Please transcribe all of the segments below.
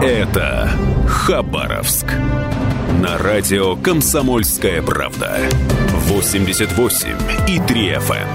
Это Хабаровск. На радио «Комсомольская правда». 88,3 FM.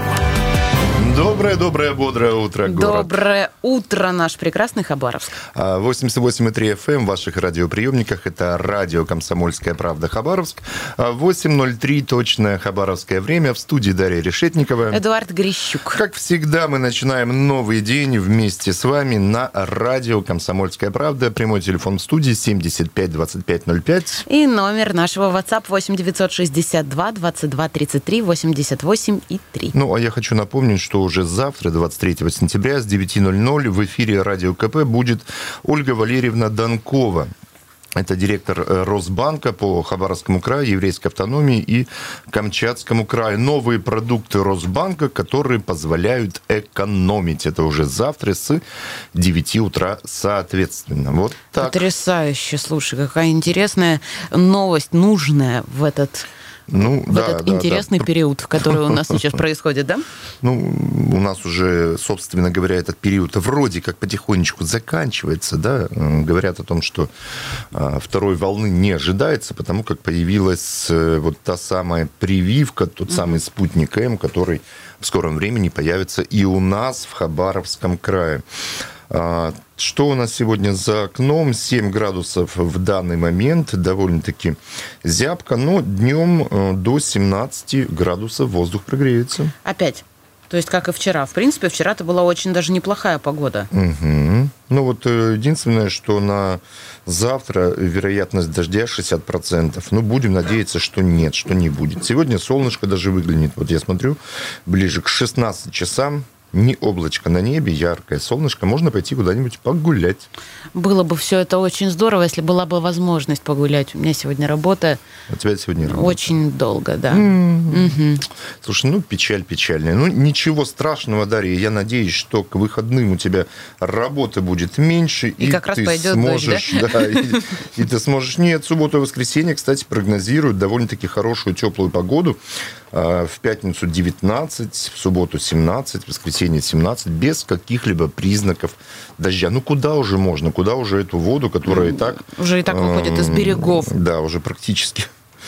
Доброе, бодрое утро, город. Доброе утро, наш прекрасный Хабаровск. 88,3 FM в ваших радиоприемниках. Это радио «Комсомольская правда» Хабаровск. 8:03 точное хабаровское время. В студии Дарья Решетникова. Эдуард Грищук. Как всегда, мы начинаем новый день вместе с вами на радио «Комсомольская правда». Прямой телефон в студии 75 25 05. И номер нашего WhatsApp 8 962 22 33 88 и 3. Ну, а я хочу напомнить, что уже завтра, 23 сентября, с 9:00 в эфире Радио КП будет Ольга Валерьевна Донкова. Это директор Росбанка по Хабаровскому краю, Еврейской автономии и Камчатскому краю. Новые продукты Росбанка, которые позволяют экономить. Это уже завтра с 9 утра соответственно. Вот так. Потрясающе. Слушай, какая интересная новость, нужная в этот... интересный период, который у нас сейчас происходит, да? Ну, у нас уже, собственно говоря, этот период вроде как потихонечку заканчивается, да. Говорят о том, что второй волны не ожидается, потому как появилась вот та самая прививка, тот самый спутник М, который в скором времени появится и у нас в Хабаровском крае. Что у нас сегодня за окном? 7 градусов в данный момент. Довольно-таки зябко, но днем до 17 градусов воздух прогреется. Опять? То есть, как и вчера. В принципе, вчера-то была очень даже неплохая погода. Угу. Ну, вот единственное, что на завтра вероятность дождя 60%. Ну, будем надеяться, что нет, что не будет. Сегодня солнышко даже выглянет. Вот я смотрю, ближе к 16 часам. Не облачко на небе, яркое солнышко. Можно пойти куда-нибудь погулять. Было бы все это очень здорово, если была бы возможность погулять. У меня сегодня работа. У тебя сегодня работа? Очень долго, да. Угу. Слушай, печаль печальная. Ничего страшного, Дарья. Я надеюсь, что к выходным у тебя работы будет меньше. И как раз пойдет сможешь, дождь, да? И ты сможешь. Нет, субботу и воскресенье, кстати, прогнозируют довольно-таки хорошую теплую погоду. В пятницу 19, в субботу 17, в воскресенье 17, без каких-либо признаков дождя. Куда уже можно? Куда уже эту воду, которая и так... Уже и так выходит из берегов. Да, уже практически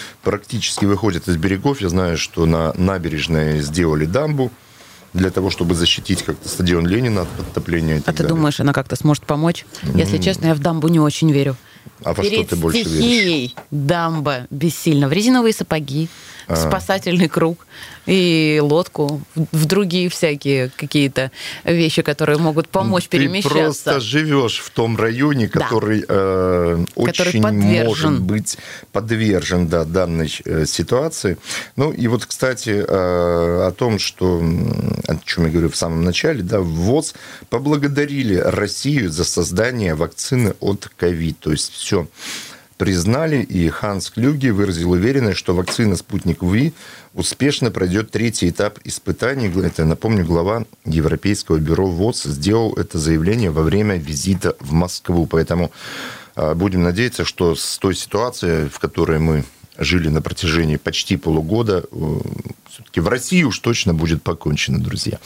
выходит из берегов. Я знаю, что на набережной сделали дамбу для того, чтобы защитить как-то стадион Ленина от подтопления. А ты думаешь, она как-то сможет помочь? Если честно, я в дамбу не очень верю. А во что ты больше веришь? Перед стихией дамба бессильна. В резиновые сапоги, в спасательный круг и лодку, в другие всякие какие-то вещи, которые могут помочь перемещаться. Ты просто живешь в том районе, который очень может быть подвержен данной ситуации. И вот, кстати, о том, о чем я говорю в самом начале, в ВОЗ поблагодарили Россию за создание вакцины от ковид. То есть все признали, и Ханс Клюге выразил уверенность, что вакцина «Спутник Ви» успешно пройдет 3-й этап испытаний. Это, напомню, глава Европейского бюро ВОЗ сделал это заявление во время визита в Москву. Поэтому будем надеяться, что с той ситуацией, в которой мы жили на протяжении почти полугода, все-таки в России уж точно будет покончено, друзья.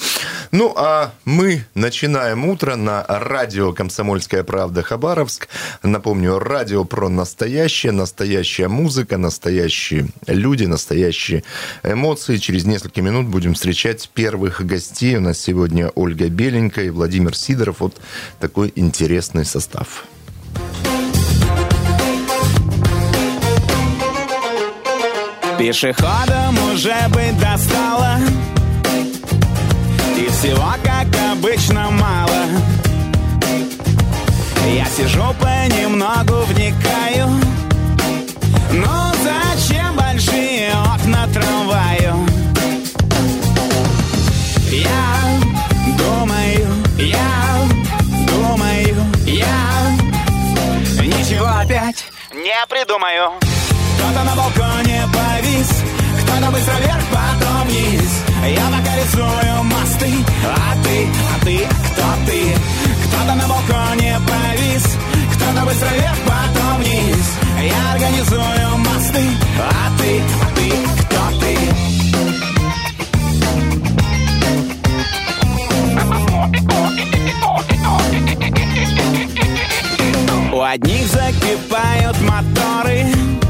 А мы начинаем утро на радио «Комсомольская правда» Хабаровск. Напомню, радио про настоящее, настоящая музыка, настоящие люди, настоящие эмоции. Через несколько минут будем встречать первых гостей. У нас сегодня Ольга Беленькая и Владимир Сидоров. Вот такой интересный состав. Пешеходам уже быть достало, и всего, как обычно, мало. Я сижу понемногу, вникаю. Но зачем большие окна трамваю? Я думаю, ничего опять не придумаю. Кто-то на балконе повис, кто-то быстро вверх, потом вниз. Я пока рисую мосты, а ты, кто ты? Кто-то на балконе повис, кто-то быстро вверх, потом вниз. Я организую мосты, а ты, кто ты? У одних закипают моторы,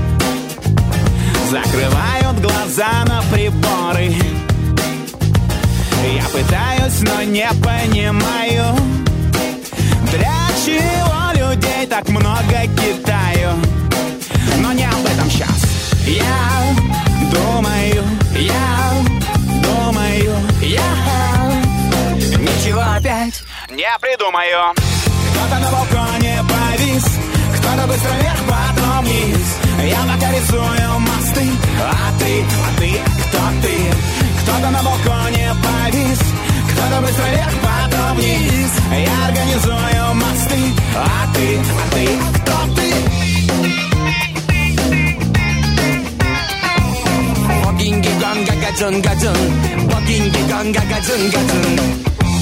закрывают глаза на приборы. Я пытаюсь, но не понимаю, для чего людей так много Китаю. Но не об этом сейчас. Я думаю, ничего опять не придумаю. Кто-то на балконе повис, кто-то быстро вверх, потом вниз. Я пока рисую мосты, а ты, кто ты? Кто-то на балконе повис, кто-то быстро вверх, потом вниз. Я организую мосты, а ты, кто ты? Богинги-гон, гагадзун-гадзун, богинги-гон, гагадзун-гадзун.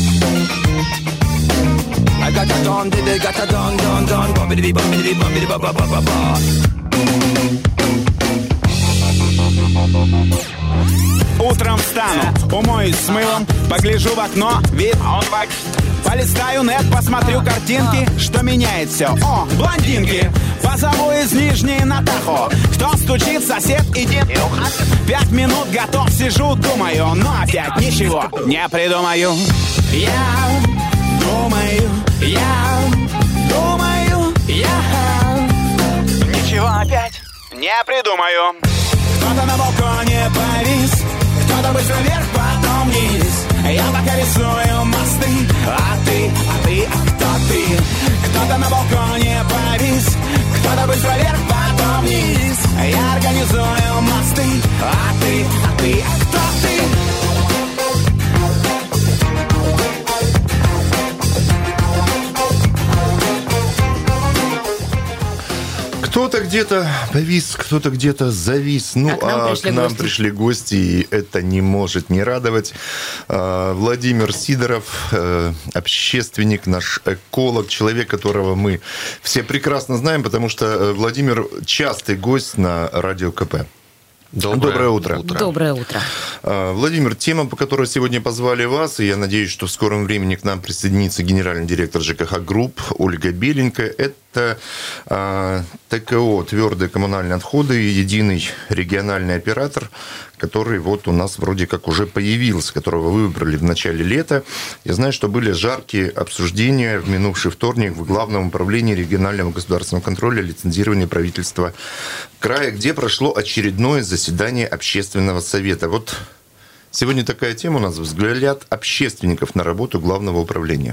I got a don, did it, got a don, bombidi, bombidi, bombidi, ba ba ba ba ba. Утром встану, умоюсь с мылом, погляжу в окно, вид, полистаю нет, посмотрю картинки, что меняет все. О, блондинки, позову из Нижней на Тахо. Кто стучит, сосед, иди. 5 минут готов, сижу, думаю, но опять ничего не придумаю. Я думаю, ничего опять не придумаю. Кто-то на балконе повис, кто-то быстро вверх, потом вниз. Я пока рисую мосты, а ты, кто ты? Кто-то на балконе повис, кто-то быстро вверх, потом вниз. Я организую мосты, а ты, кто ты? Кто-то где-то повис, кто-то где-то завис. Ну, а к нам пришли гости, и это не может не радовать. Владимир Сидоров, общественник, наш эколог, человек, которого мы все прекрасно знаем, потому что Владимир частый гость на Радио КП. Доброе утро. Доброе утро. Владимир, тема, по которой сегодня позвали вас, и я надеюсь, что в скором времени к нам присоединится генеральный директор ЖКХ Групп Ольга Беленько. Это ТКО «Твердые коммунальные отходы», единый региональный оператор, который вот у нас вроде как уже появился, которого вы выбрали в начале лета. Я знаю, что были жаркие обсуждения в минувший вторник в Главном управлении регионального государственного контроля и лицензирования правительства края, где прошло очередное заседание общественного совета. Вот сегодня такая тема у нас: взгляд общественников на работу Главного управления.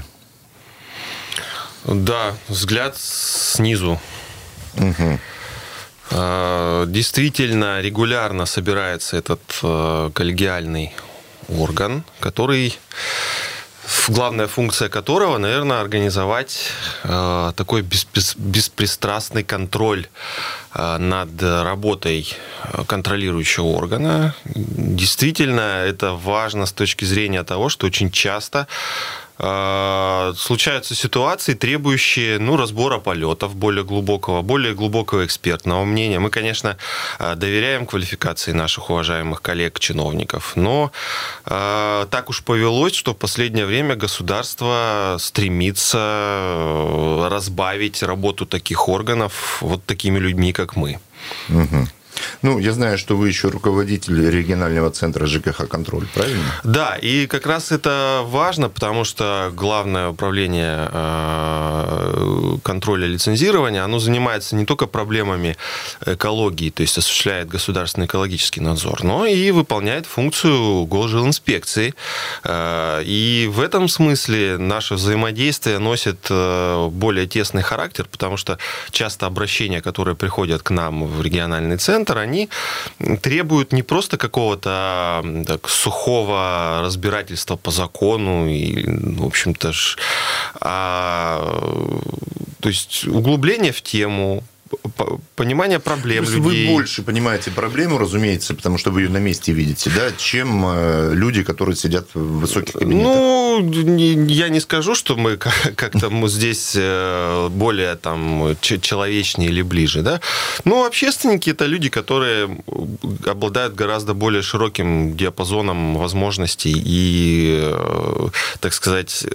Да, взгляд снизу. Угу. Действительно, регулярно собирается этот коллегиальный орган, который, главная функция которого, наверное, организовать такой беспристрастный контроль над работой контролирующего органа. Действительно, это важно с точки зрения того, что очень часто случаются ситуации, требующие разбора полетов более глубокого экспертного мнения. Мы, конечно, доверяем квалификации наших уважаемых коллег-чиновников, но так уж повелось, что в последнее время государство стремится разбавить работу таких органов вот такими людьми, как мы. Угу. Ну, я знаю, что вы еще руководитель регионального центра ЖКХ «Контроль», правильно? Да, и как раз это важно, потому что Главное управление контроля и лицензирования, оно занимается не только проблемами экологии, то есть осуществляет государственный экологический надзор, но и выполняет функцию госжилинспекции. И в этом смысле наше взаимодействие носит более тесный характер, потому что часто обращения, которые приходят к нам в региональный центр, они требуют не просто какого-то сухого разбирательства по закону, и, в общем-то, то есть углубления в тему, понимание проблем людей. Вы больше понимаете проблему, разумеется, потому что вы ее на месте видите, да, чем люди, которые сидят в высоких кабинетах. Ну, я не скажу, что мы как-то здесь более там человечнее или ближе, да. Ну, общественники – это люди, которые обладают гораздо более широким диапазоном возможностей и, так сказать,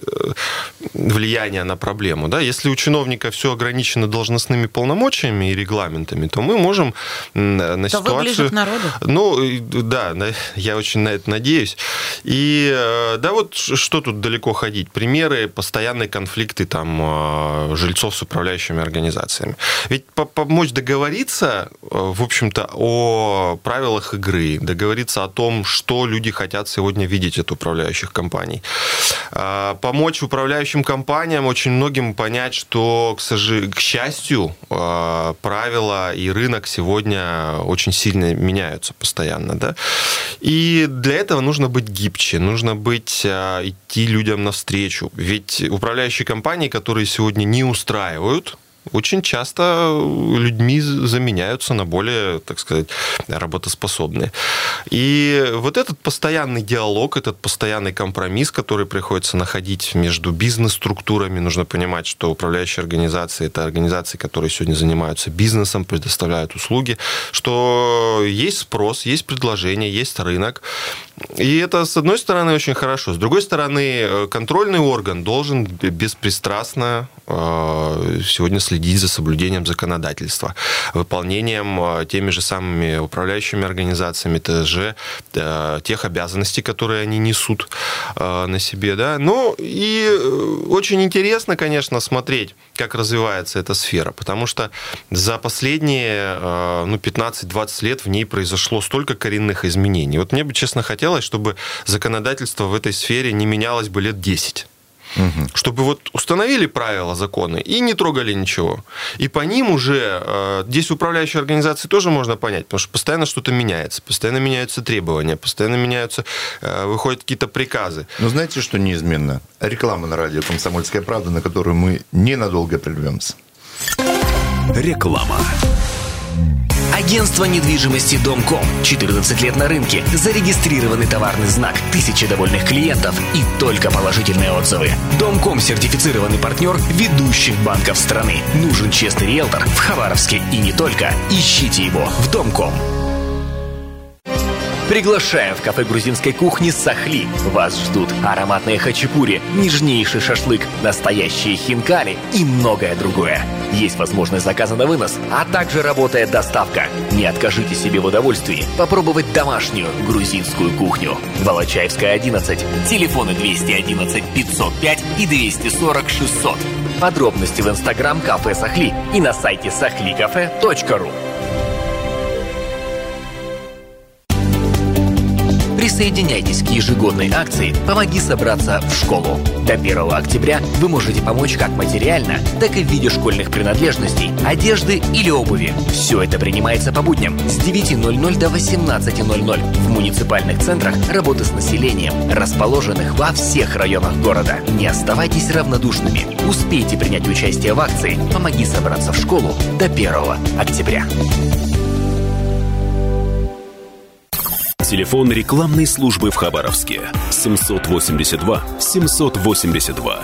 влияния на проблему, да. Если у чиновника все ограничено должностными полномочиями и регламентами, то мы можем на ситуацию... вы ближе к народу. Ну, да, я очень на это надеюсь. И да, вот что тут далеко ходить? Примеры, постоянные конфликты там жильцов с управляющими организациями. Ведь помочь договориться, в общем-то, о правилах игры, договориться о том, что люди хотят сегодня видеть от управляющих компаний. Помочь управляющим компаниям очень многим понять, что, к счастью, правила и рынок сегодня очень сильно меняются постоянно. Да? И для этого нужно быть гибче, нужно идти людям навстречу. Ведь управляющие компании, которые сегодня не устраивают, очень часто людьми заменяются на более, так сказать, работоспособные. И вот этот постоянный диалог, этот постоянный компромисс, который приходится находить между бизнес-структурами, нужно понимать, что управляющие организации – это организации, которые сегодня занимаются бизнесом, предоставляют услуги, что есть спрос, есть предложение, есть рынок. И это, с одной стороны, очень хорошо. С другой стороны, контрольный орган должен беспристрастно сегодня следить за соблюдением законодательства, выполнением теми же самыми управляющими организациями ТСЖ тех обязанностей, которые они несут на себе. Да? Ну, и очень интересно, конечно, смотреть, как развивается эта сфера, потому что за последние 15-20 лет в ней произошло столько коренных изменений. Вот мне бы, честно, хотелось, чтобы законодательство в этой сфере не менялось бы лет 10. Угу. Чтобы вот установили правила, законы и не трогали ничего. И по ним уже, здесь управляющие организации тоже можно понять, потому что постоянно что-то меняется, постоянно меняются требования, постоянно меняются, выходят какие-то приказы. Но знаете, что неизменно? Реклама на радио «Комсомольская правда», на которую мы ненадолго прервемся. Реклама. Агентство недвижимости «Домком». 14 лет на рынке. Зарегистрированный товарный знак. 1000 довольных клиентов и только положительные отзывы. «Домком» – сертифицированный партнер ведущих банков страны. Нужен честный риэлтор в Хабаровске и не только. Ищите его в «Домком». Приглашаем в кафе грузинской кухни «Сахли». Вас ждут ароматные хачапури, нежнейший шашлык, настоящие хинкали и многое другое. Есть возможность заказа на вынос, а также работает доставка. Не откажите себе в удовольствии попробовать домашнюю грузинскую кухню. Волочаевская, 11. Телефоны 211 505 и 240 600. Подробности в инстаграм кафе «Сахли» и на сайте sahlicafe.ru. Присоединяйтесь к ежегодной акции «Помоги собраться в школу». До 1 октября вы можете помочь как материально, так и в виде школьных принадлежностей, одежды или обуви. Все это принимается по будням с 9:00 до 18:00 в муниципальных центрах работы с населением, расположенных во всех районах города. Не оставайтесь равнодушными. Успейте принять участие в акции «Помоги собраться в школу» до 1 октября. Телефон рекламной службы в Хабаровске 782 782.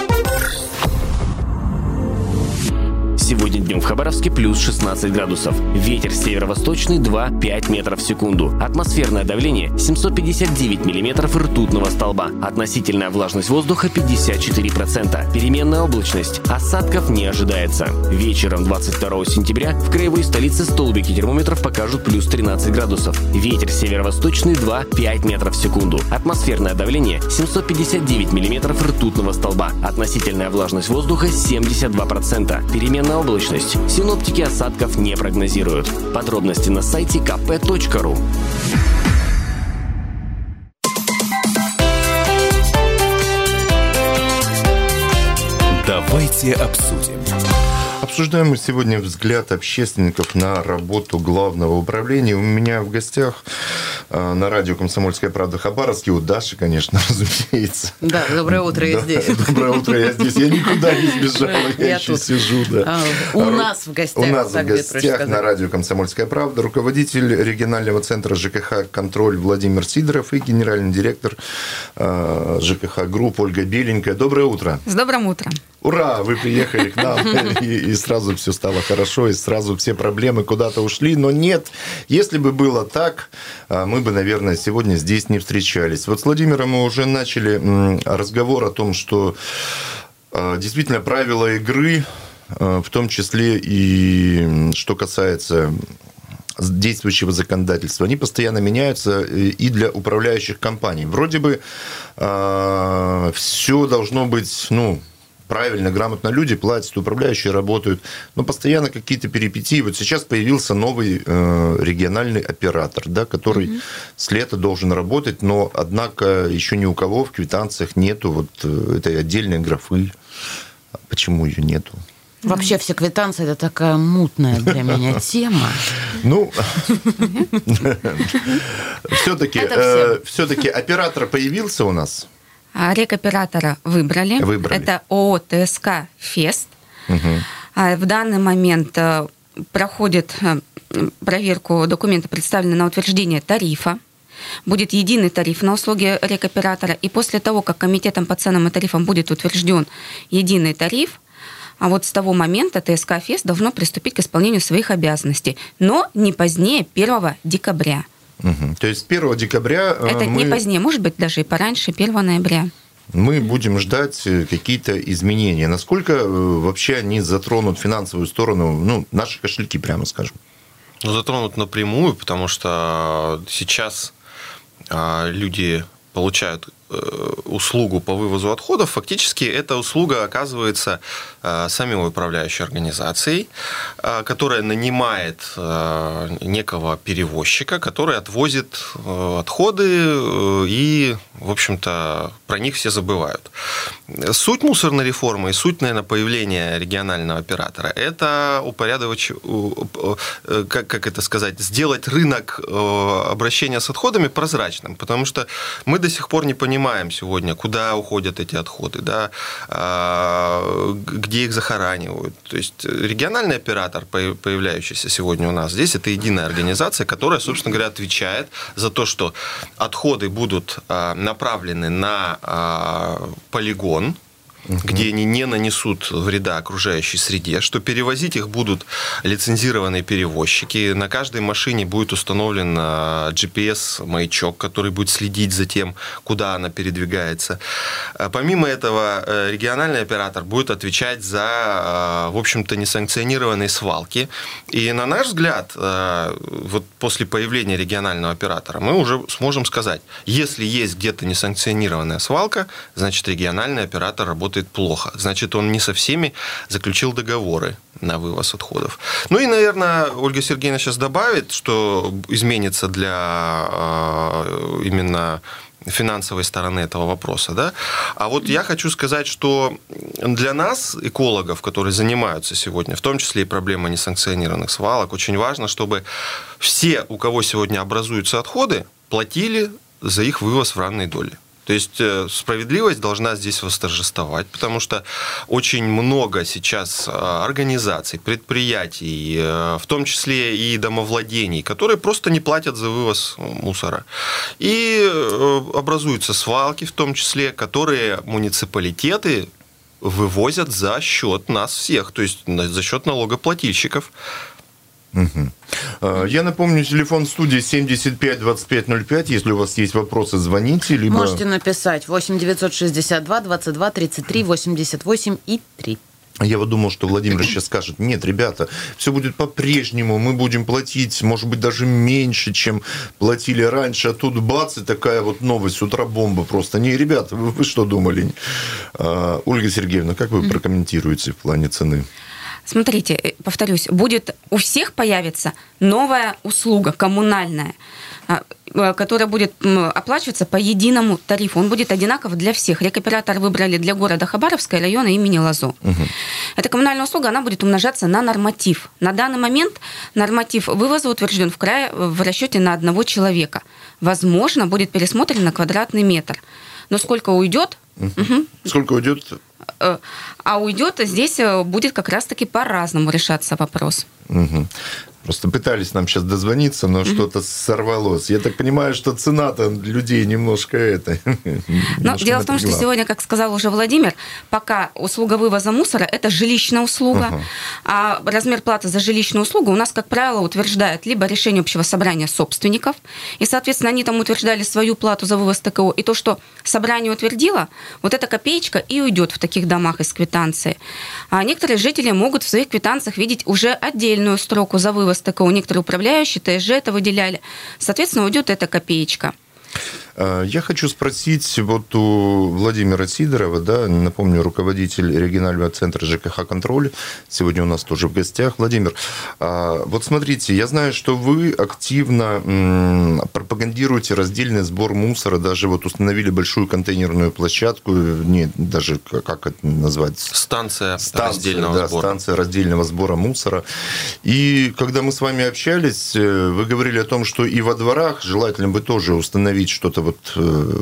Сегодня днем в Хабаровске плюс 16 градусов. Ветер северо-восточный 2-5 метров в секунду. Атмосферное давление 759 миллиметров ртутного столба. Относительная влажность воздуха 54%. Переменная облачность. Осадков не ожидается. Вечером 22 сентября в краевой столице столбики термометров покажут плюс 13 градусов. Ветер северо-восточный 2-5 метров в секунду. Атмосферное давление 759 миллиметров ртутного столба. Относительная влажность воздуха 72%. Переменная облачность. Синоптики осадков не прогнозируют. Подробности на сайте kp.ru. Давайте обсудим. Обсуждаем мы сегодня взгляд общественников на работу главного управления. У меня в гостях на радио «Комсомольская правда» Хабаровске, у Даши, конечно, разумеется. Да, доброе утро, я здесь. Доброе утро, я здесь. Я никуда не сбежал, я еще сижу. У нас в гостях. У нас в гостях на радио «Комсомольская правда» руководитель регионального центра ЖКХ «Контроль» Владимир Сидоров и генеральный директор ЖКХ «Групп» Ольга Беленькая. Доброе утро. С добрым утром. Ура, вы приехали к нам, и сразу все стало хорошо, и сразу все проблемы куда-то ушли. Но нет, если бы было так, мы бы, наверное, сегодня здесь не встречались. Вот с Владимиром мы уже начали разговор о том, что действительно правила игры, в том числе и что касается действующего законодательства, они постоянно меняются и для управляющих компаний. Вроде бы все должно быть, правильно, грамотно, люди платят, управляющие работают, но постоянно какие-то перипетии. Вот сейчас появился новый региональный оператор, да, который с лета должен работать, но, однако, еще ни у кого в квитанциях нету вот этой отдельной графы. Почему ее нету? Вообще все квитанции – это такая мутная для меня тема. Все-таки оператор появился у нас? Рекоператора выбрали. Это ООО ТСК «Фест». В данный момент проходит проверку документа, представленного на утверждение тарифа. Будет единый тариф на услуги рекоператора. И после того, как комитетом по ценам и тарифам будет утвержден единый тариф, а вот с того момента ТСК «Фест» должно приступить к исполнению своих обязанностей, но не позднее 1 декабря. То есть 1 декабря... Это не позднее, может быть, даже и пораньше, 1 ноября. Мы будем ждать какие-то изменения. Насколько вообще они затронут финансовую сторону, наши кошельки, прямо скажем? Затронут напрямую, потому что сейчас люди получают услугу по вывозу отходов, фактически эта услуга оказывается самой управляющей организацией, которая нанимает некого перевозчика, который отвозит отходы, и, в общем-то, про них все забывают. Суть мусорной реформы и суть, наверное, появления регионального оператора – это сделать рынок обращения с отходами прозрачным, потому что мы до сих пор не понимаем сегодня, куда уходят эти отходы, да, где их захоранивают. То есть региональный оператор, появляющийся сегодня у нас здесь, это единая организация, которая, собственно говоря, отвечает за то, что отходы будут направлены на полигон, где они не нанесут вреда окружающей среде, что перевозить их будут лицензированные перевозчики. На каждой машине будет установлен GPS-маячок, который будет следить за тем, куда она передвигается. Помимо этого, региональный оператор будет отвечать за, в общем-то, несанкционированные свалки. И, на наш взгляд, вот после появления регионального оператора мы уже сможем сказать, если есть где-то несанкционированная свалка, значит, региональный оператор работает плохо. Значит, он не со всеми заключил договоры на вывоз отходов. Ну и, наверное, Ольга Сергеевна сейчас добавит, что изменится для именно финансовой стороны этого вопроса. Да? А вот я хочу сказать, что для нас, экологов, которые занимаются сегодня, в том числе и проблемой несанкционированных свалок, очень важно, чтобы все, у кого сегодня образуются отходы, платили за их вывоз в равной доле. То есть справедливость должна здесь восторжествовать, потому что очень много сейчас организаций, предприятий, в том числе и домовладений, которые просто не платят за вывоз мусора. И образуются свалки, в том числе, которые муниципалитеты вывозят за счет нас всех, то есть за счет налогоплательщиков. Я напомню, телефон студии 75-25-05. Если у вас есть вопросы, звоните. Либо... Можете написать 8-962-22-33-88 и 3. Я вот думал, что Владимир сейчас скажет, нет, ребята, все будет по-прежнему, мы будем платить, может быть, даже меньше, чем платили раньше, а тут бац, и такая вот новость, с утра бомба просто. Не, ребята, вы что думали? Ольга Сергеевна, как вы прокомментируете в плане цены? Смотрите, повторюсь, будет у всех появится новая услуга коммунальная, которая будет оплачиваться по единому тарифу. Он будет одинаков для всех. Рекоператор выбрали для города Хабаровска и района имени Лазо. эта коммунальная услуга, она будет умножаться на норматив. На данный момент норматив вывоза утвержден в крае в расчете на одного человека. Возможно, будет пересмотрен на квадратный метр. Но сколько уйдет? Сколько уйдет? А уйдет, здесь будет как раз-таки по-разному решаться вопрос. Просто пытались нам сейчас дозвониться, но что-то сорвалось. Я так понимаю, что цена-то людей немножко Но дело в том, что сегодня, как сказал уже Владимир, пока услуга вывоза мусора – это жилищная услуга, а размер платы за жилищную услугу у нас, как правило, утверждает либо решение общего собрания собственников, и, соответственно, они там утверждали свою плату за вывоз ТКО, и то, что собрание утвердило, вот эта копеечка и уйдет в таких домах из квитанции. А некоторые жители могут в своих квитанциях видеть уже отдельную строку за вывоз ТКО. Некоторые управляющие, ТСЖ это выделяли. Соответственно, уйдет эта копеечка. Я хочу спросить вот у Владимира Сидорова, да, напомню, руководитель регионального центра ЖКХ «Контроль», сегодня у нас тоже в гостях. Владимир, вот смотрите, я знаю, что вы активно пропагандируете раздельный сбор мусора, даже вот установили большую контейнерную площадку, даже как это назвать? Станция раздельного сбора. Станция раздельного сбора мусора. И когда мы с вами общались, вы говорили о том, что и во дворах желательно бы тоже установить что-то вот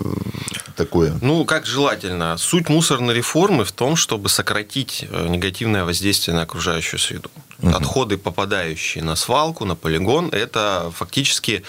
такое. Ну, как желательно. Суть мусорной реформы в том, чтобы сократить негативное воздействие на окружающую среду. Отходы, попадающие на свалку, на полигон, это фактически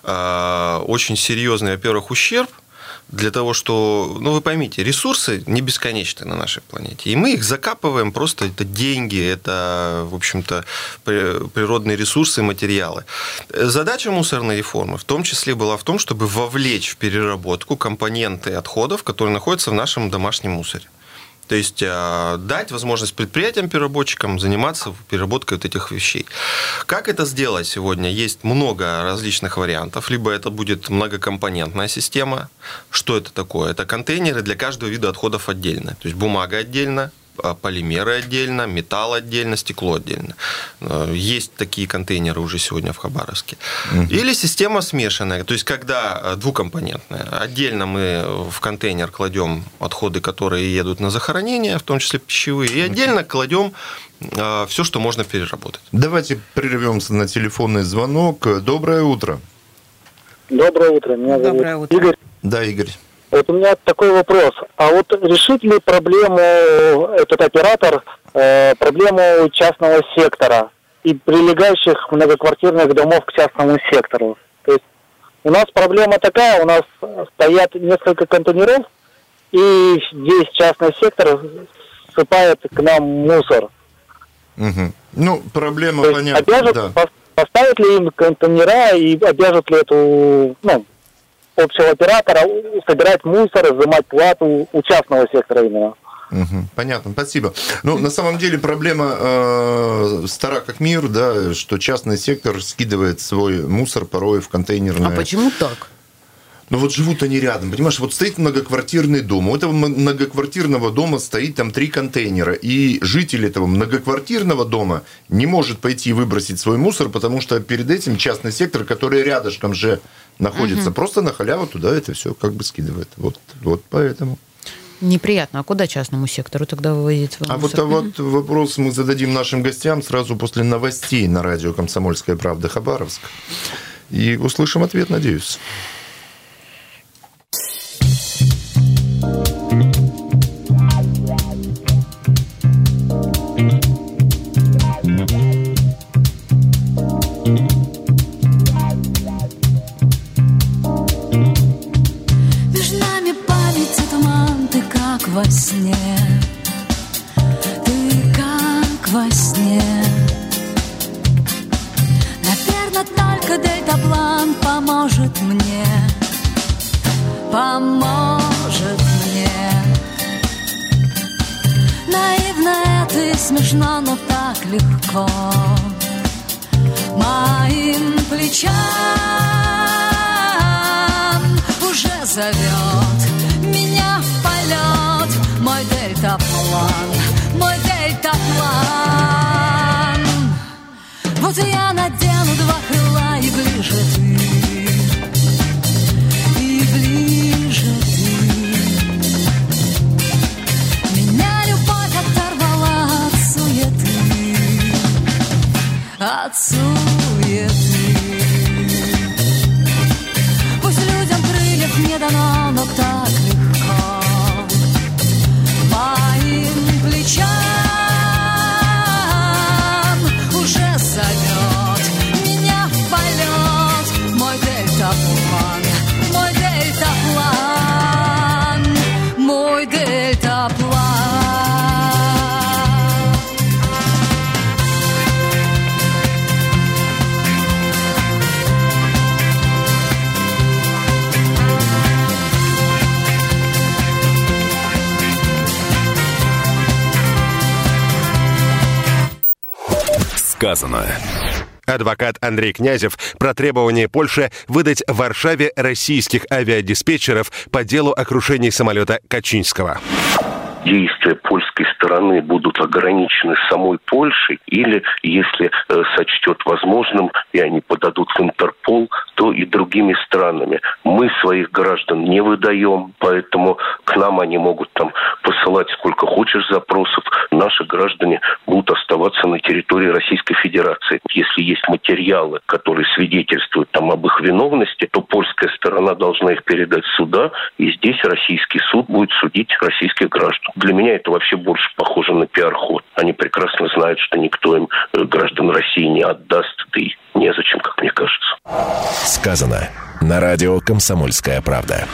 очень серьезный, во-первых, ущерб для того, что, вы поймите, ресурсы не бесконечны на нашей планете. И мы их закапываем, просто это деньги, это, в общем-то, природные ресурсы, материалы. Задача мусорной реформы в том числе была в том, чтобы вовлечь в переработку компоненты отходов, которые находятся в нашем домашнем мусоре. То есть дать возможность предприятиям-переработчикам заниматься переработкой вот этих вещей. Как это сделать сегодня? Есть много различных вариантов. Либо это будет многокомпонентная система. Что это такое? Это контейнеры для каждого вида отходов отдельно. То есть бумага отдельно, полимеры отдельно, металл отдельно, стекло отдельно. Есть такие контейнеры уже сегодня в Хабаровске. Или система смешанная, то есть когда двухкомпонентная. Отдельно мы в контейнер кладем отходы, которые едут на захоронение, в том числе пищевые, и отдельно кладем все, что можно переработать. Давайте прервемся на телефонный звонок. Доброе утро. Доброе утро. Меня зовут Игорь. Да, Игорь. Вот у меня такой вопрос. А вот решит ли проблему этот оператор, проблему частного сектора и прилегающих многоквартирных домов к частному сектору? То есть у нас проблема такая, у нас стоят несколько контейнеров, и здесь частный сектор всыпает к нам мусор. Проблема понятна. Поставят ли им контейнера и обяжут ли эту, общего оператора собирать мусор, изымать плату у частного сектора именно. Понятно, спасибо. На самом деле проблема стара как мир, да, что частный сектор скидывает свой мусор порой в контейнерные. А почему так? Живут они рядом, понимаешь, стоит многоквартирный дом, у этого многоквартирного дома стоит там 3 контейнера, и житель этого многоквартирного дома не может пойти и выбросить свой мусор, потому что перед этим частный сектор, который рядышком же находится, просто на халяву туда это все скидывает. Вот поэтому. Неприятно. А куда частному сектору тогда вывозить свой мусор? Вот вопрос мы зададим нашим гостям сразу после новостей на радио «Комсомольская правда» Хабаровск. И услышим ответ, надеюсь. Во сне, ты как во сне. Наверное, только дельтаплан поможет мне, Наивно это и смешно, но так легко. Моим плечам уже зовет меня в полет мой дельтаплан, мой дельтаплан. Вот я надену 2 крыла и ближе ты, и ближе ты. Меня любовь оторвала от от суеты. Пусть людям крыльев не дано, но так легко моим плечам уже зовет меня в полет мой дельтаплан, мой дельтаплан, мой дельтаплан. Сказано. Адвокат Андрей Князев про требование Польши выдать в Варшаве российских авиадиспетчеров по делу о крушении самолета Качинского. Действия польской стороны будут ограничены самой Польшей, или, если сочтет возможным, и они подадут в Интерпол, то и другими странами. Мы своих граждан не выдаем, поэтому к нам они могут там посылать сколько хочешь запросов. Наши граждане будут оставаться на территории Российской Федерации. Если есть материалы, которые свидетельствуют там об их виновности, то польская сторона должна их передать в суда, и здесь российский суд будет судить российских граждан. Для меня это вообще больше похоже на пиар-ход. Они прекрасно знают, что никто им граждан России не отдаст, да и незачем, как мне кажется. Сказано на радио «Комсомольская правда».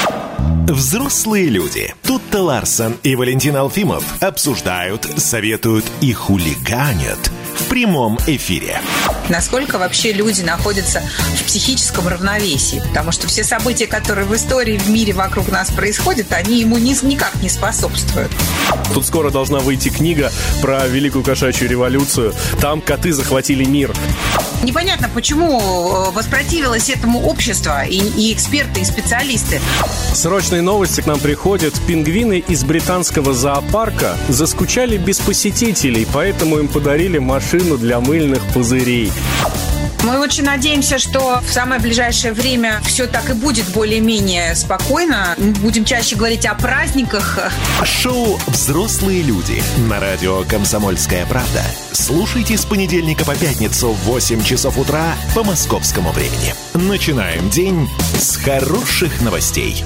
Взрослые люди. Тут-то Ларсон и Валентин Алфимов обсуждают, советуют и хулиганят в прямом эфире. Насколько вообще люди находятся в психическом равновесии? Потому что все события, которые в истории, в мире вокруг нас происходят, они ему никак не способствуют. Тут скоро должна выйти книга про Великую кошачью революцию. Там коты захватили мир. Непонятно, почему воспротивилось этому общество и эксперты, и специалисты. Срочные новости к нам приходят. Пингвины из британского зоопарка заскучали без посетителей, поэтому им подарили машину для мыльных пузырей. Мы очень надеемся, что в самое ближайшее время все так и будет более-менее спокойно. Мы будем чаще говорить о праздниках. Шоу «Взрослые люди» на радио «Комсомольская правда». Слушайте с понедельника по пятницу в 8 часов утра по московскому времени. Начинаем день с хороших новостей.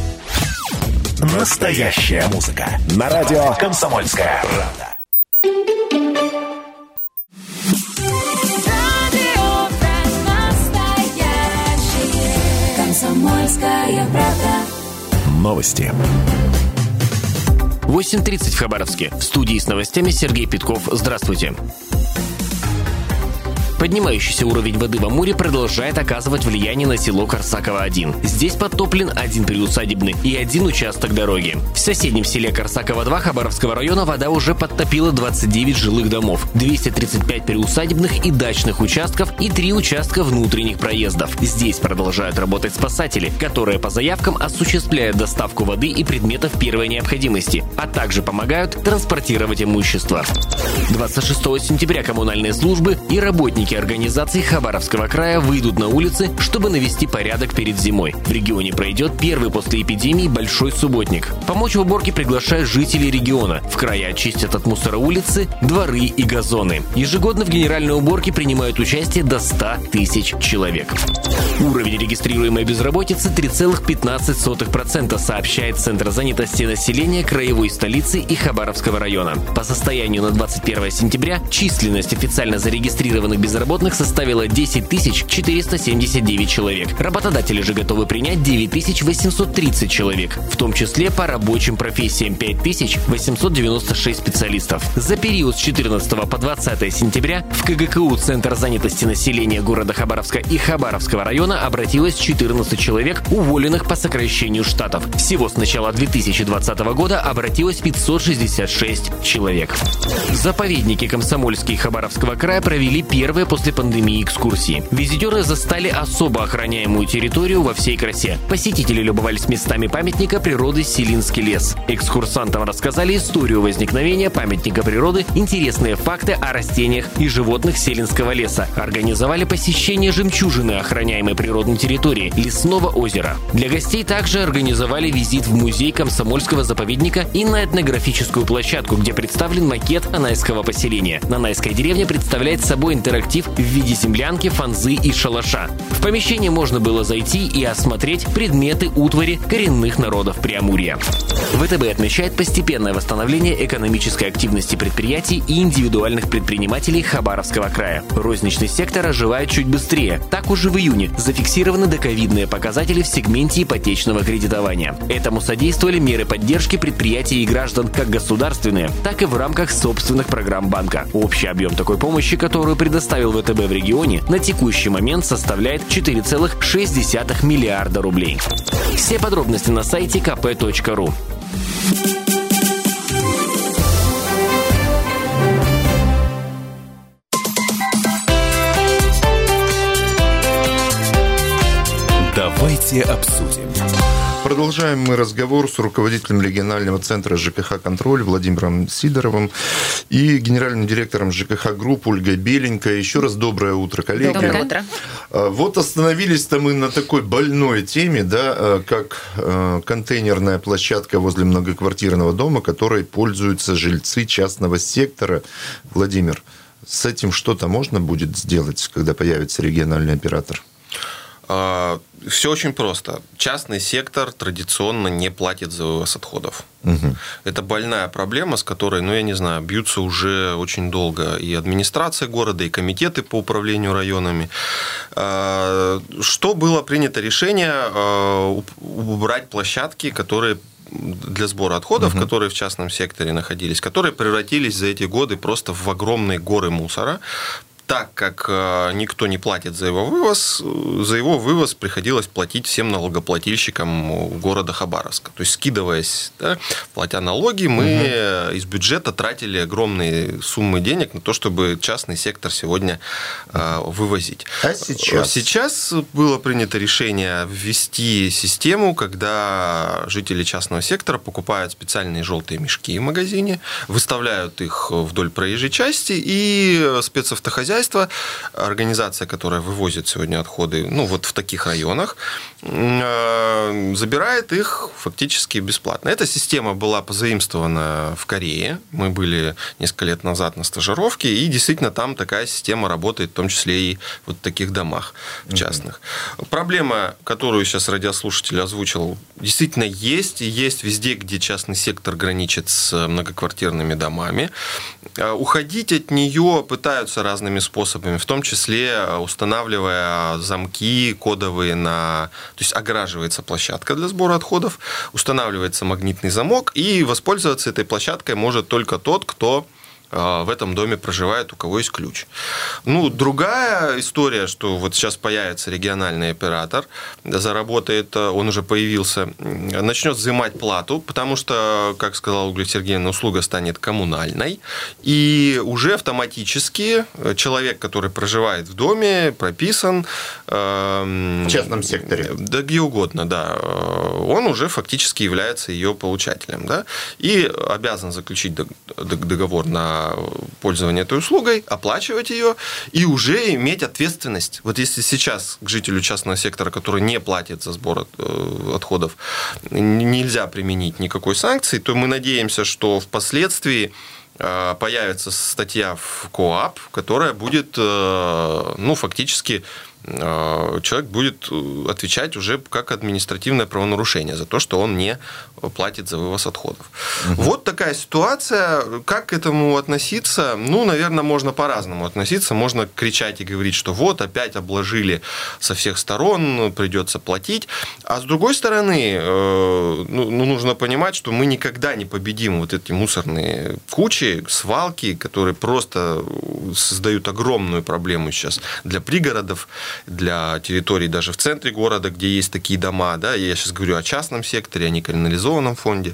Настоящая музыка на радио «Комсомольская правда». «Комсомольская правда». Новости. 8:30 в Хабаровске. В студии с новостями Сергей Петков. Здравствуйте. Поднимающийся уровень воды в Амуре продолжает оказывать влияние на село Корсаково-1. Здесь подтоплен один приусадебный и один участок дороги. В соседнем селе Корсаково-2 Хабаровского района вода уже подтопила 29 жилых домов, 235 приусадебных и дачных участков и 3 участка внутренних проездов. Здесь продолжают работать спасатели, которые по заявкам осуществляют доставку воды и предметов первой необходимости, а также помогают транспортировать имущество. 26 сентября коммунальные службы и работники организаций Хабаровского края выйдут на улицы, чтобы навести порядок перед зимой. В регионе пройдет первый после эпидемии большой субботник. Помочь в уборке приглашают жителей региона. В крае очистят от мусора улицы, дворы и газоны. Ежегодно в генеральной уборке принимают участие до 100 тысяч человек. Уровень регистрируемой безработицы 3,15%, сообщает Центр занятости населения краевой столицы и Хабаровского района. По состоянию на 21 сентября численность официально зарегистрированных безработных составила 10 479 человек. Работодатели же готовы принять 9 830 человек, в том числе по рабочим профессиям 5 896 специалистов. За период с 14 по 20 сентября в КГКУ Центр занятости населения города Хабаровска и Хабаровского района обратилось 14 человек, уволенных по сокращению штатов. Всего с начала 2020 года обратилось 566 человек. Заповедники Комсомольский и Хабаровского края провели первые после пандемии экскурсии. Визитеры застали особо охраняемую территорию во всей красе. Посетители любовались местами памятника природы Селинский лес. Экскурсантам рассказали историю возникновения памятника природы, интересные факты о растениях и животных Селинского леса. Организовали посещение жемчужины охраняемой природной территории Лесного озера. Для гостей также организовали визит в музей Комсомольского заповедника и на этнографическую площадку, где представлен макет нанайского поселения. Нанайская деревня представляет собой интерактивный корпоратив в виде землянки, фанзы и шалаша. В помещение можно было зайти и осмотреть предметы утвари коренных народов Преамурья. ВТБ отмечает постепенное восстановление экономической активности предприятий и индивидуальных предпринимателей Хабаровского края. Розничный сектор оживает чуть быстрее. Так уже в июне зафиксированы доковидные показатели в сегменте ипотечного кредитования. Этому содействовали меры поддержки предприятий и граждан как государственные, так и в рамках собственных программ банка. Общий объем такой помощи, которую предоставил ВТБ в регионе, на текущий момент составляет 4,6 миллиарда рублей. Все подробности на сайте kp.ru. Давайте обсудим. Продолжаем мы разговор с руководителем регионального центра ЖКХ «Контроль» Владимиром Сидоровым и генеральным директором ЖКХ «Групп» Ольгой Беленькой. Еще раз доброе утро, коллеги. Доброе утро. Вот остановились-то мы на такой больной теме, да, как контейнерная площадка возле многоквартирного дома, которой пользуются жильцы частного сектора. Владимир, с этим что-то можно будет сделать, когда появится региональный оператор? Все очень просто. Частный сектор традиционно не платит за вывоз отходов. Угу. Это больная проблема, с которой, я не знаю, бьются уже очень долго и администрация города, и комитеты по управлению районами. Что было принято решение? Убрать площадки, которые для сбора отходов, которые в частном секторе находились, которые превратились за эти годы просто в огромные горы мусора. Так как никто не платит за его вывоз приходилось платить всем налогоплательщикам города Хабаровска. То есть, скидываясь, да, платя налоги, мы из бюджета тратили огромные суммы денег на то, чтобы частный сектор сегодня вывозить. А сейчас? Сейчас было принято решение ввести систему, когда жители частного сектора покупают специальные желтые мешки в магазине, выставляют их вдоль проезжей части, и спецавтохозяйство, организация, которая вывозит сегодня отходы, вот в таких районах, забирает их фактически бесплатно. Эта система была позаимствована в Корее. Мы были несколько лет назад на стажировке, и действительно там такая система работает, в том числе и в таких домах в частных. Проблема, которую сейчас радиослушатель озвучил, действительно есть, и есть везде, где частный сектор граничит с многоквартирными домами. Уходить от нее пытаются разными способами, в том числе устанавливая замки кодовые то есть огораживается площадка для сбора отходов, устанавливается магнитный замок, и воспользоваться этой площадкой может только тот, кто в этом доме проживает, у кого есть ключ. Другая история, что вот сейчас появится региональный оператор, заработает, он уже появился, начнет взимать плату, потому что, как сказала Ольга Сергеевна, услуга станет коммунальной, и уже автоматически человек, который проживает в доме, прописан в частном секторе, да где угодно, да, он уже фактически является ее получателем, да, и обязан заключить договор на пользование этой услугой, оплачивать ее и уже иметь ответственность. Вот если сейчас к жителю частного сектора, который не платит за сбор отходов, нельзя применить никакой санкции, то мы надеемся, что впоследствии появится статья в КоАП, которая будет, фактически человек будет отвечать уже как административное правонарушение за то, что он не платит за вывоз отходов. Вот такая ситуация. Как к этому относиться? Наверное, можно по-разному относиться. Можно кричать и говорить, что вот, опять обложили со всех сторон, придется платить. А с другой стороны, нужно понимать, что мы никогда не победим вот эти мусорные кучи, свалки, которые просто создают огромную проблему сейчас для пригородов, для территорий даже в центре города, где есть такие дома. Да? Я сейчас говорю о частном секторе, а не канализованном фонде.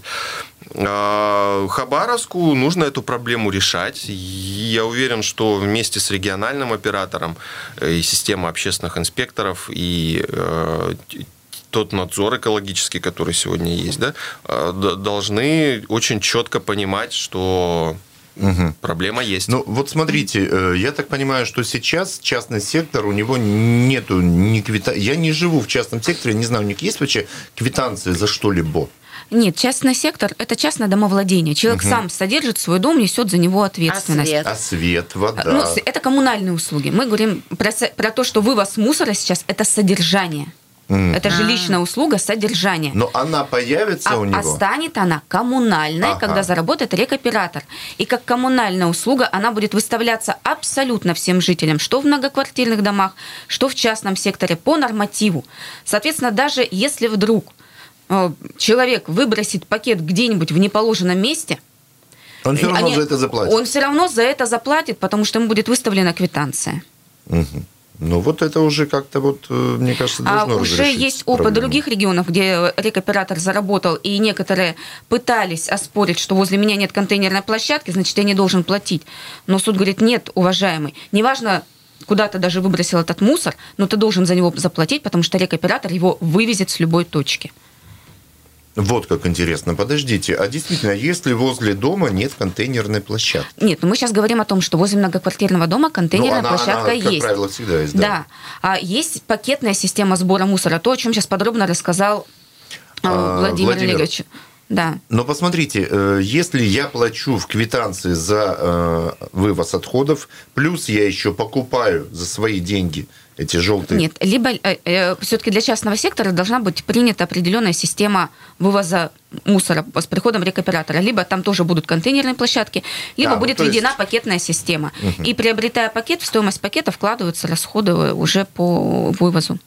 Хабаровску нужно эту проблему решать. Я уверен, что вместе с региональным оператором и системой общественных инспекторов и тот надзор экологический, который сегодня есть, да, должны очень четко понимать, что проблема есть. Вот смотрите, я так понимаю, что сейчас частный сектор, у него нету ни квитанции. Я не живу в частном секторе, не знаю, у них есть вообще квитанции за что-либо? Нет, частный сектор – это частное домовладение. Человек сам содержит свой дом, несет за него ответственность. А свет, вода? Это коммунальные услуги. Мы говорим про то, что вывоз мусора сейчас – это содержание. Это жилищная услуга содержания. Но она появится у него? А станет она коммунальной, когда заработает рекоператор. И как коммунальная услуга она будет выставляться абсолютно всем жителям, что в многоквартирных домах, что в частном секторе, по нормативу. Соответственно, даже если вдруг человек выбросит пакет где-нибудь в неположенном месте, он все равно за это заплатит. Он все равно за это заплатит, потому что ему будет выставлена квитанция. Ну, вот это уже как-то, мне кажется, должно разрешить. Уже есть опыт других регионов, где рекоператор заработал, и некоторые пытались оспорить, что возле меня нет контейнерной площадки, значит, я не должен платить. Но суд говорит, нет, уважаемый, неважно, куда ты даже выбросил этот мусор, но ты должен за него заплатить, потому что рекоператор его вывезет с любой точки. Вот как интересно. Подождите, а действительно, если возле дома нет контейнерной площадки? Нет, мы сейчас говорим о том, что возле многоквартирного дома контейнерная площадка есть. Как правило, всегда есть. Да. А есть пакетная система сбора мусора, то, о чем сейчас подробно рассказал Владимир Олегович. Да. Но посмотрите, если я плачу в квитанции за вывоз отходов, плюс я еще покупаю за свои деньги эти желтые... Нет, либо все-таки для частного сектора должна быть принята определенная система вывоза мусора с приходом рекоператора. Либо там тоже будут контейнерные площадки, либо будет введена пакетная система. И приобретая пакет, в стоимость пакета вкладываются расходы уже по вывозу.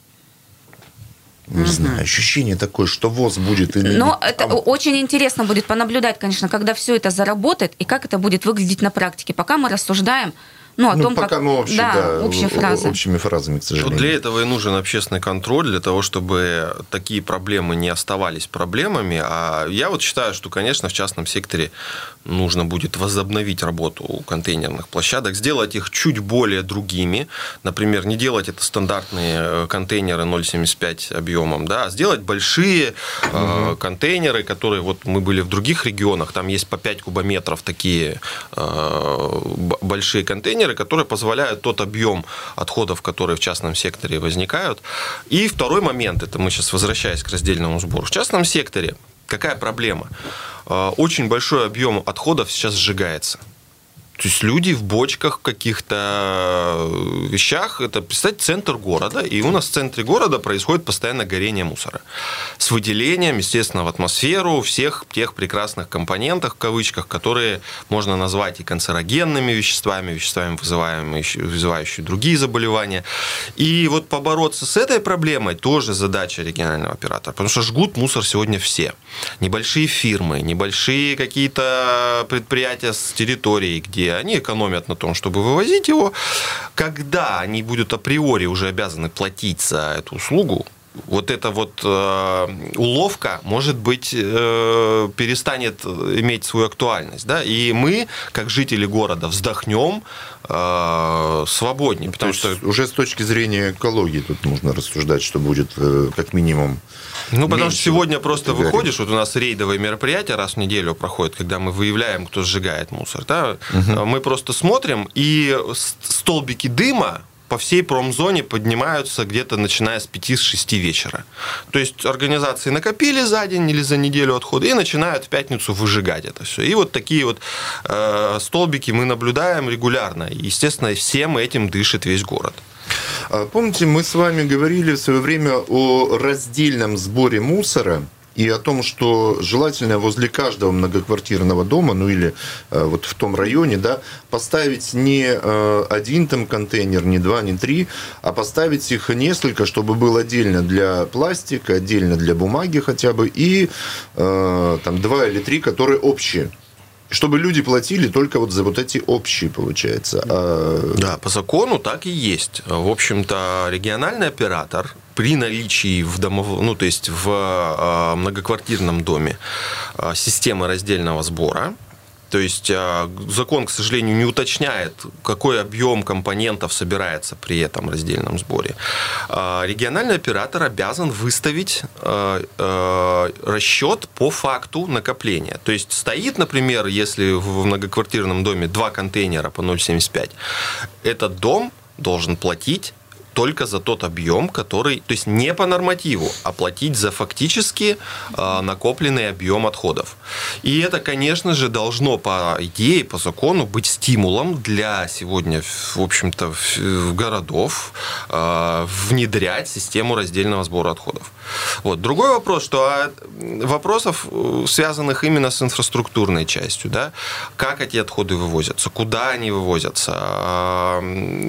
Не знаю, ощущение такое, что ВОЗ будет... Но это очень интересно будет понаблюдать, конечно, когда все это заработает, и как это будет выглядеть на практике. Пока мы рассуждаем о том, пока как... мы общими фразами, к сожалению. Для этого и нужен общественный контроль, для того, чтобы такие проблемы не оставались проблемами. А я считаю, что, конечно, в частном секторе нужно будет возобновить работу контейнерных площадок, сделать их чуть более другими. Например, не делать это стандартные контейнеры 0,75 объемом, а сделать большие контейнеры, которые мы были в других регионах, там есть по 5 кубометров такие большие контейнеры, которые позволяют тот объем отходов, которые в частном секторе возникают. И второй момент, это мы сейчас возвращаясь к раздельному сбору. В частном секторе какая проблема? Очень большой объем отходов сейчас сжигается. То есть люди в бочках, в каких-то вещах, это, представьте, центр города, и у нас в центре города происходит постоянно горение мусора. С выделением, естественно, в атмосферу всех тех прекрасных компонентов, в кавычках, которые можно назвать и канцерогенными веществами, вызывающими другие заболевания. И побороться с этой проблемой тоже задача регионального оператора, потому что жгут мусор сегодня все. Небольшие фирмы, небольшие какие-то предприятия с территории, где они экономят на том, чтобы вывозить его. Когда они будут априори уже обязаны платить за эту услугу, эта уловка, может быть, перестанет иметь свою актуальность. Да? И мы, как жители города, вздохнем свободнее. Потому что уже с точки зрения экологии тут можно рассуждать, что будет как минимум. Потому что сегодня просто выходишь, у нас рейдовые мероприятия раз в неделю проходят, когда мы выявляем, кто сжигает мусор. Да? Мы просто смотрим, и столбики дыма по всей промзоне поднимаются где-то начиная с 5-6 вечера. То есть организации накопили за день или за неделю отходы и начинают в пятницу выжигать это все. И такие столбики мы наблюдаем регулярно. Естественно, всем этим дышит весь город. Помните, мы с вами говорили в свое время о раздельном сборе мусора и о том, что желательно возле каждого многоквартирного дома, или в том районе, поставить не один там контейнер, не два, не три, а поставить их несколько, чтобы был отдельно для пластика, отдельно для бумаги хотя бы, и 2 или 3, которые общие. Чтобы люди платили только за эти общие, получается. Да, по закону так и есть. В общем-то, региональный оператор при наличии в многоквартирном доме системы раздельного сбора, то есть закон, к сожалению, не уточняет, какой объем компонентов собирается при этом раздельном сборе. Региональный оператор обязан выставить расчет по факту накопления. То есть стоит, например, если в многоквартирном доме 2 контейнера по 0,75, этот дом должен платить только за тот объем, который, то есть не по нормативу, а платить за фактически накопленный объем отходов. И это, конечно же, должно по идее, по закону быть стимулом для сегодня, в общем-то, городов внедрять систему раздельного сбора отходов. Вот. Другой вопрос, что вопросов, связанных именно с инфраструктурной частью, да, как эти отходы вывозятся, куда они вывозятся,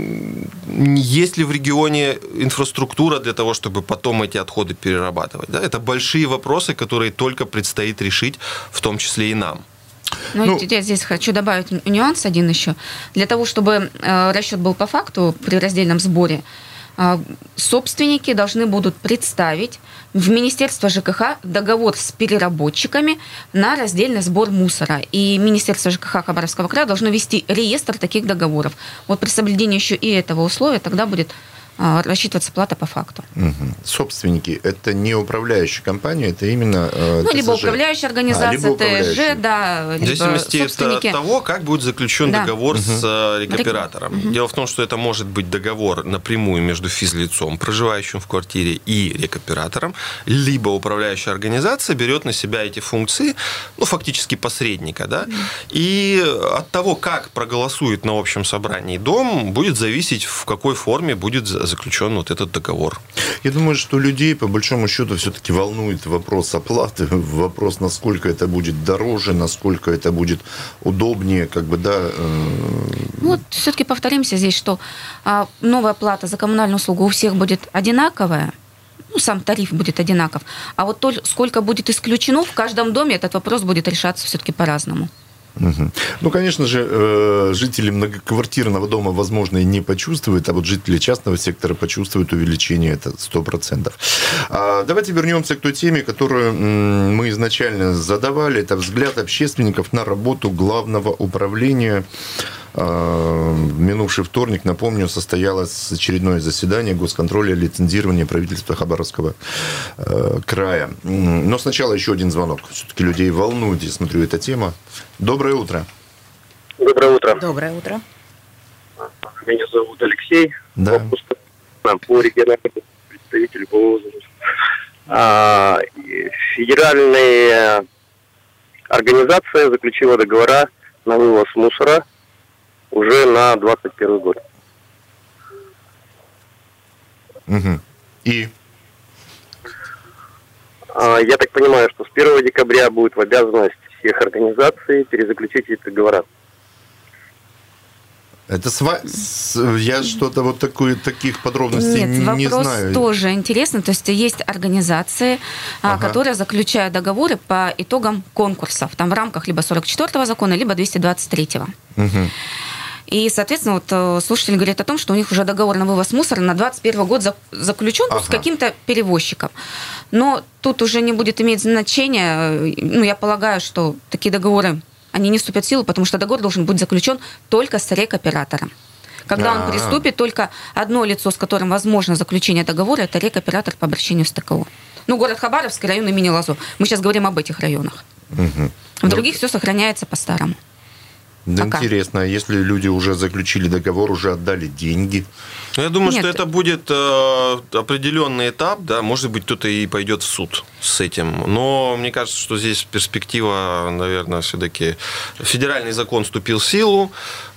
есть ли в регионе инфраструктура для того, чтобы потом эти отходы перерабатывать. Да? Это большие вопросы, которые только предстоит решить, в том числе и нам. Я здесь хочу добавить нюанс один еще. Для того, чтобы расчет был по факту при раздельном сборе, собственники должны будут представить в Министерство ЖКХ договор с переработчиками на раздельный сбор мусора. И Министерство ЖКХ Хабаровского края должно вести реестр таких договоров. Вот при соблюдении еще и этого условия тогда будет рассчитываться плата по факту. Угу. Собственники – это не управляющая компания, это именно либо управляющая организация, ТСЖ, да, в зависимости от того, как будет заключен договор с рекоператором. Дело в том, что это может быть договор напрямую между физлицом, проживающим в квартире, и рекоператором, либо управляющая организация берет на себя эти функции, фактически посредника, да, и от того, как проголосует на общем собрании дом, будет зависеть, в какой форме будет заключен вот этот договор. Я думаю, что людей, по большому счету, все-таки волнует вопрос оплаты, вопрос, насколько это будет дороже, насколько это будет удобнее, все-таки повторимся здесь, что новая плата за коммунальную услугу у всех будет одинаковая, сам тариф будет одинаков, а вот сколько будет исключено, в каждом доме этот вопрос будет решаться все-таки по-разному. Угу. Конечно же, жители многоквартирного дома, возможно, и не почувствуют, а вот жители частного сектора почувствуют увеличение, это 100%. Давайте вернемся к той теме, которую мы изначально задавали. Это взгляд общественников на работу Главного управления. В минувший вторник, напомню, состоялось очередное заседание госконтроля лицензирования правительства Хабаровского края. Но сначала еще один звонок. Все-таки людей волнует, я смотрю, эта тема. Доброе утро. Доброе утро. Доброе утро. Меня зовут Алексей. Да. По региональному представителю по возрасту. Федеральная организация заключила договора на вывоз мусора уже на 2021 год. Угу. И? Я так понимаю, что с 1 декабря будет в обязанность всех организаций перезаключить эти договора. Это я что-то вот таких подробностей не знаю. Нет, вопрос тоже интересный. То есть есть организации, которые заключают договоры по итогам конкурсов. Там в рамках либо 44-го закона, либо 223-го. Угу. И, соответственно, вот слушатель говорит о том, что у них уже договор на вывоз мусора на 2021 год заключен с каким-то перевозчиком. Но тут уже не будет иметь значения. Я полагаю, что такие договоры, они не вступят в силу, потому что договор должен быть заключен только с рекоператором. Когда он приступит, только одно лицо, с которым возможно заключение договора, это рекоператор по обращению с ТКО. Город Хабаровск, район имени Лазо. Мы сейчас говорим об этих районах. Угу. В других все сохраняется по-старому. Да, интересно, если люди уже заключили договор, уже отдали деньги? Я думаю, что это будет определенный этап, да, может быть, кто-то и пойдет в суд с этим. Но мне кажется, что здесь перспектива, наверное, все-таки федеральный закон вступил в силу.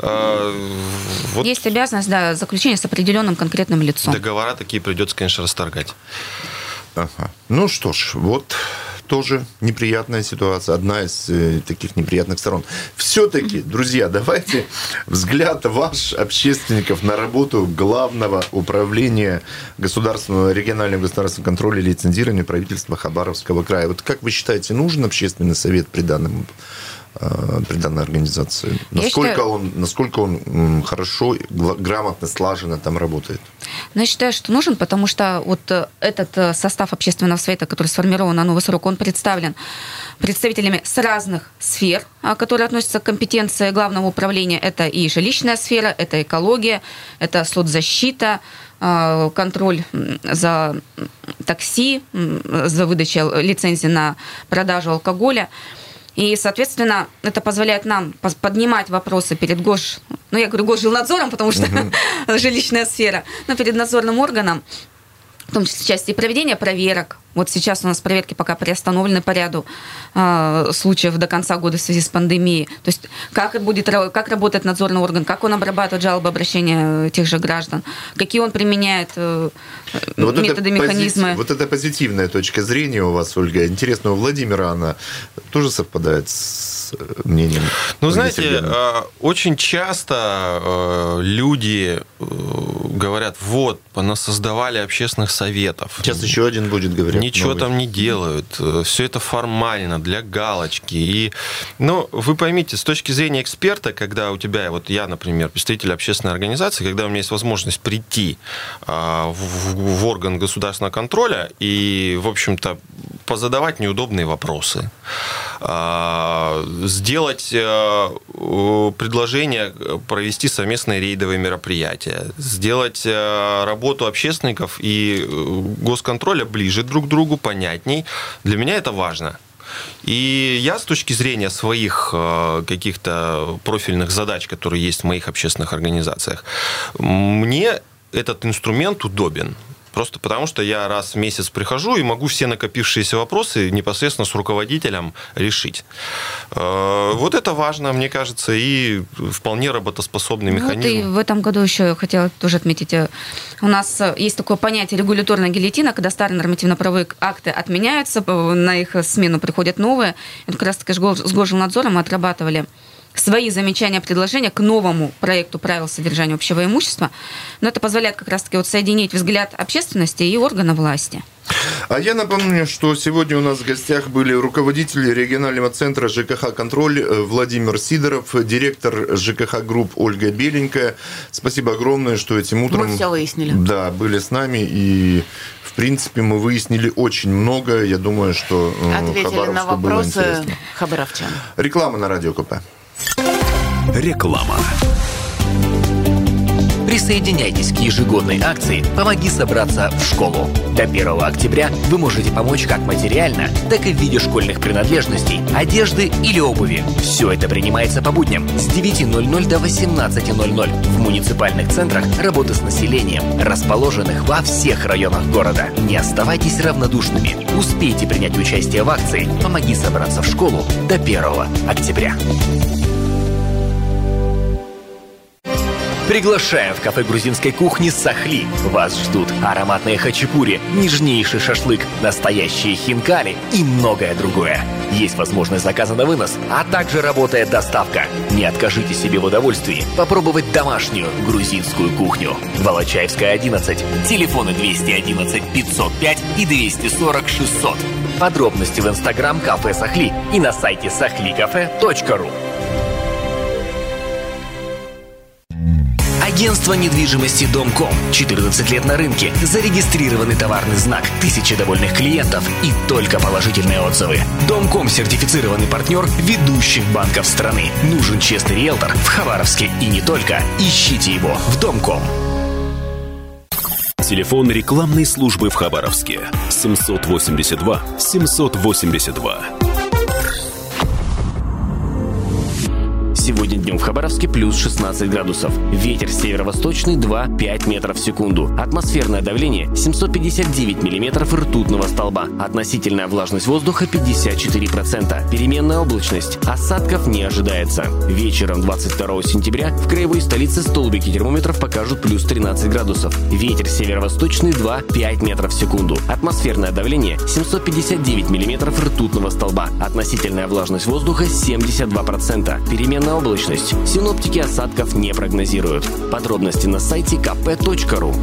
Есть обязанность, заключения с определенным конкретным лицом. Договора такие придется, конечно, расторгать. Ага. Ну что ж, вот тоже неприятная ситуация, одна из таких неприятных сторон. Все-таки, друзья, давайте взгляд ваш, общественников, на работу Главного управления регионального государственного контроля и лицензирования правительства Хабаровского края. Вот как вы считаете, нужен общественный совет при данной организации? Насколько он хорошо, грамотно, слаженно там работает? Я считаю, что нужен, потому что вот этот состав общественного совета, который сформирован на новый срок, он представлен представителями с разных сфер, которые относятся к компетенции Главного управления. Это и жилищная сфера, это экология, это соцзащита, контроль за такси, за выдачей лицензии на продажу алкоголя. И, соответственно, это позволяет нам поднимать вопросы перед Госжилнадзором, потому что жилищная сфера, но перед надзорным органом, в том числе в части проведения проверок. Вот сейчас у нас проверки пока приостановлены по ряду случаев до конца года в связи с пандемией. То есть как работает надзорный орган, как он обрабатывает жалобы, обращения тех же граждан, какие он применяет методы, механизмы. Вот эта позитивная точка зрения у вас, Ольга, интересно, у Владимира она тоже совпадает с мнением? Ну, знаете, очень часто люди говорят, вот, понасоздавали общественных советов. Сейчас еще один будет говорить. Ничего новый. Там не делают. Все это формально, для галочки. Но вы поймите, с точки зрения эксперта, когда у тебя, вот я, например, представитель общественной организации, когда у меня есть возможность прийти в орган государственного контроля и, в общем-то, позадавать неудобные вопросы, сделать предложение провести совместные рейдовые мероприятия, сделать работу общественников и госконтроля ближе друг к другу, понятней. Для меня это важно. И я с точки зрения своих каких-то профильных задач, которые есть в моих общественных организациях, мне этот инструмент удобен. Просто потому, что я раз в месяц прихожу и могу все накопившиеся вопросы непосредственно с руководителем решить. Вот это важно, мне кажется, и вполне работоспособный механизм. Вот и в этом году еще я хотела тоже отметить, у нас есть такое понятие регуляторная гильотина, когда старые нормативно-правовые акты отменяются, на их смену приходят новые. Это как раз-таки с Госжилнадзором мы отрабатывали свои замечания, предложения к новому проекту правил содержания общего имущества. Но это позволяет как раз-таки соединить взгляд общественности и органа власти. А я напомню, что сегодня у нас в гостях были руководители регионального центра ЖКХ «Контроль» Владимир Сидоров, директор ЖКХ групп Ольга Беленькая. Спасибо огромное, что этим утром... Мы все выяснили. Да, были с нами, и в принципе мы выяснили очень много. Я думаю, что ответили на вопросы хабаровчан. Реклама на Радио КП. Реклама. Присоединяйтесь к ежегодной акции «Помоги собраться в школу». До 1 октября вы можете помочь как материально, так и в виде школьных принадлежностей, одежды или обуви. Все это принимается по будням с 9:00 до 18:00 в муниципальных центрах работы с населением, расположенных во всех районах города. Не оставайтесь равнодушными. Успейте принять участие в акции «Помоги собраться в школу» до 1 октября. Приглашаем в кафе грузинской кухни «Сахли». Вас ждут ароматные хачапури, нежнейший шашлык, настоящие хинкали и многое другое. Есть возможность заказа на вынос, а также работает доставка. Не откажите себе в удовольствии попробовать домашнюю грузинскую кухню. Волочаевская, 11. Телефоны 211 505 и 240 600. Подробности в инстаграм кафе «Сахли» и на сайте sahlikcafe.ru. Агентство недвижимости «Домком». 14 лет на рынке. Зарегистрированный товарный знак. 1000 довольных клиентов и только положительные отзывы. «Домком» — сертифицированный партнер ведущих банков страны. Нужен честный риэлтор в Хабаровске и не только. Ищите его в «Домком». Телефон рекламной службы в Хабаровске 782 782. Сегодня днем в Хабаровске плюс 16 градусов. Ветер северо-восточный 2-5 метров в секунду. Атмосферное давление 759 миллиметров ртутного столба. Относительная влажность воздуха 54%. Переменная облачность. Осадков не ожидается. Вечером 22 сентября в краевой столице столбики термометров покажут плюс 13 градусов. Ветер северо-восточный 2-5 метров в секунду. Атмосферное давление 759 миллиметров ртутного столба. Относительная влажность воздуха 72%. Переменная облачность. Синоптики осадков не прогнозируют. Подробности на сайте kp.ru.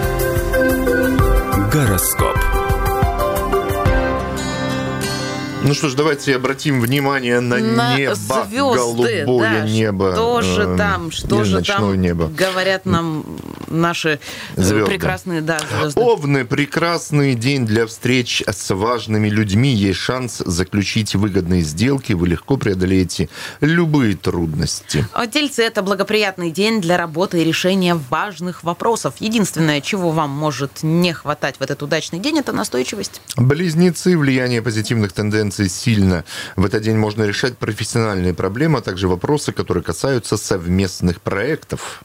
Гороскоп. Ну что ж, давайте обратим внимание на небо, звезды, голубое небо. Что же там небо. Говорят нам наши звезды. Прекрасные звезды. Овны, прекрасный день для встреч с важными людьми. Есть шанс заключить выгодные сделки. Вы легко преодолеете любые трудности. Тельцы, это благоприятный день для работы и решения важных вопросов. Единственное, чего вам может не хватать в этот удачный день, это настойчивость. Близнецы, влияние позитивных тенденций сильно. В этот день можно решать профессиональные проблемы, а также вопросы, которые касаются совместных проектов.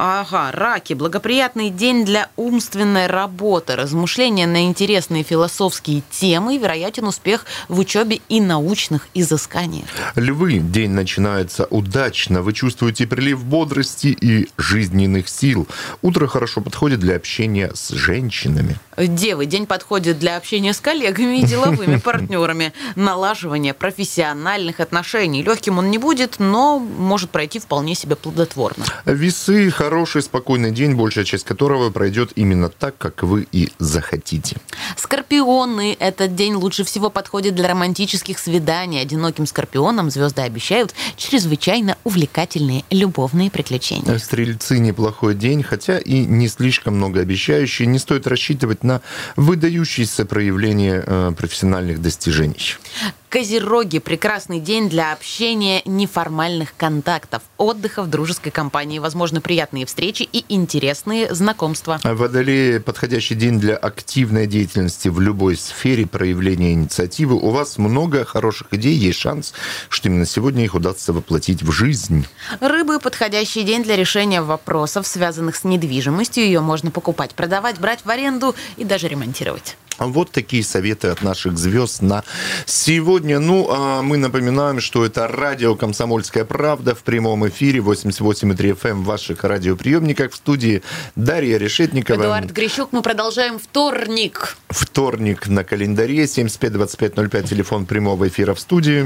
Раки, благоприятный день для умственной работы, размышления на интересные философские темы, вероятен успех в учебе и научных изысканиях. Львы, день начинается удачно. Вы чувствуете прилив бодрости и жизненных сил. Утро хорошо подходит для общения с женщинами. Девы, день подходит для общения с коллегами и деловыми партнерами. Налаживание профессиональных отношений. Легким он не будет, но может пройти вполне себе плодотворно. Весы, хороший, спокойный день, большая часть которого пройдет именно так, как вы и захотите. Скорпионы, этот день лучше всего подходит для романтических свиданий. Одиноким скорпионам звезды обещают чрезвычайно увлекательные любовные приключения. Стрельцы, неплохой день, хотя и не слишком многообещающий. Не стоит рассчитывать на выдающиеся проявления профессиональных достижений. Козероги, прекрасный день для общения, неформальных контактов, отдыха в дружеской компании, возможно, приятные встречи и интересные знакомства. Водолеи, подходящий день для активной деятельности в любой сфере проявления инициативы. У вас много хороших идей, есть шанс, что именно сегодня их удастся воплотить в жизнь. Рыбы, подходящий день для решения вопросов, связанных с недвижимостью. Ее можно покупать, продавать, брать в аренду и даже ремонтировать. Вот такие советы от наших звезд на сегодня. А мы напоминаем, что это радио «Комсомольская правда» в прямом эфире 88,3 FM в ваших радиоприемниках. В студии Дарья Решетникова. Эдуард Грищук. Мы продолжаем вторник. Вторник на календаре. 75-25-05, телефон прямого эфира в студии.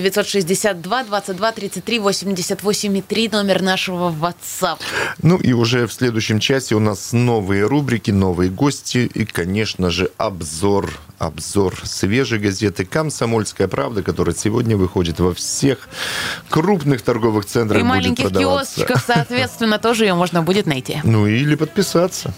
8-962-22-33-88-3, номер нашего WhatsApp. И уже в следующем часе у нас новые рубрики, новые гости и, конечно же, обзор свежей газеты «Комсомольская правда», которая сегодня выходит во всех крупных торговых центрах. И маленьких продаваться. киосочках, соответственно, тоже ее можно будет найти. Или подписаться.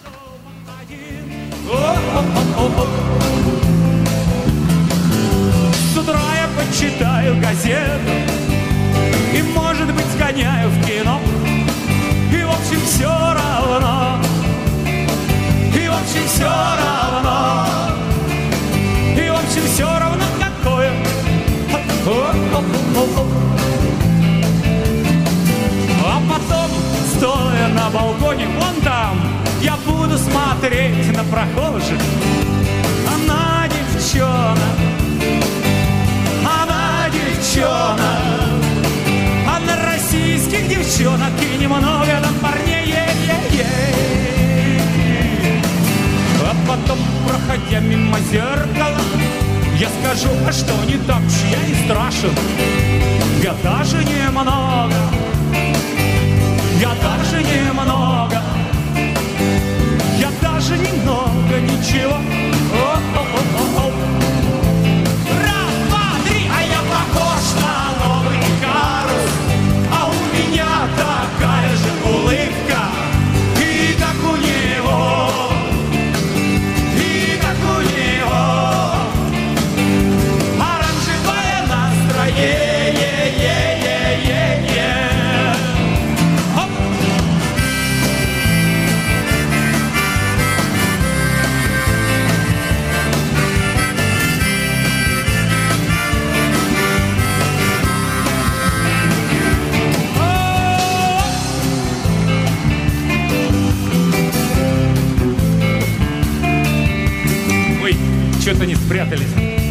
С утра я почитаю газету и, может быть, сгоняю в кино. И, в общем, все равно. И, в общем, все равно. И, в общем, все равно какое. А потом, стоя на балконе, вон там, я буду смотреть на прохожих. Она девчонок, а на российских девчонок и немного на парней. А потом, проходя мимо зеркала, я скажу, а что не так уж я и страшен. Я даже немного, ничего. Раз, два, три, а я похож на новый карус, а у меня такая же улыбка, и как у него, оранжевое настроение. Что-то не спрятались.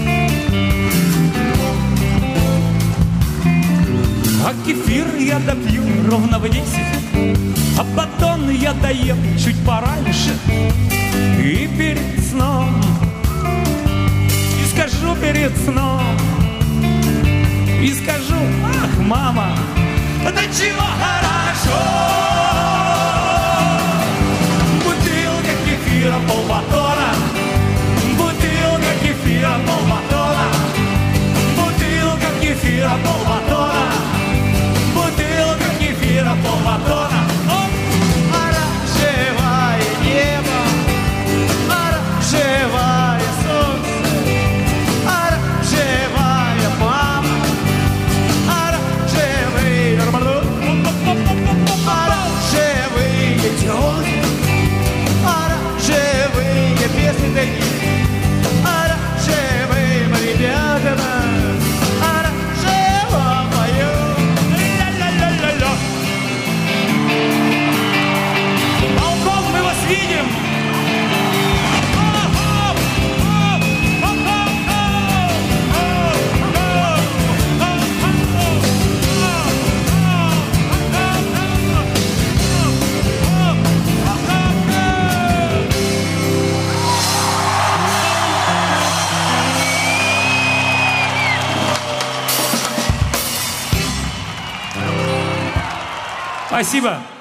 А кефир я допью ровно в 10, а батон я доем чуть пораньше. И перед сном, и скажу перед сном, и скажу, ах, мама, да чего хорошо. Бутылка кефира, полбатона, полбатона, кефира полбатона, бутылка кефира полбатона. Оранжевое небо, оранжевое солнце, оранжевая мама, оранжевый, оранжевые тёлки, оранжевые песни, оранжевым ребятам, оранжево поём, ля-ля-ля-ля-ля. Балкон, мы вас видим. Спасибо.